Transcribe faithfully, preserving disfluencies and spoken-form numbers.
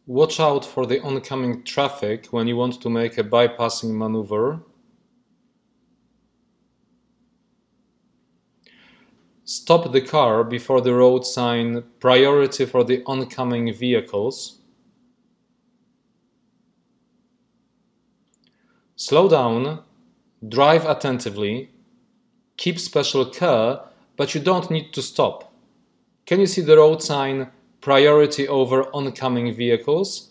Watch out for the oncoming traffic when you want to make a bypassing maneuver. Stop the car before the road sign "Priority for the oncoming vehicles." Slow down, drive attentively, keep special care, but you don't need to stop. Can you see the road sign "Priority over oncoming vehicles"?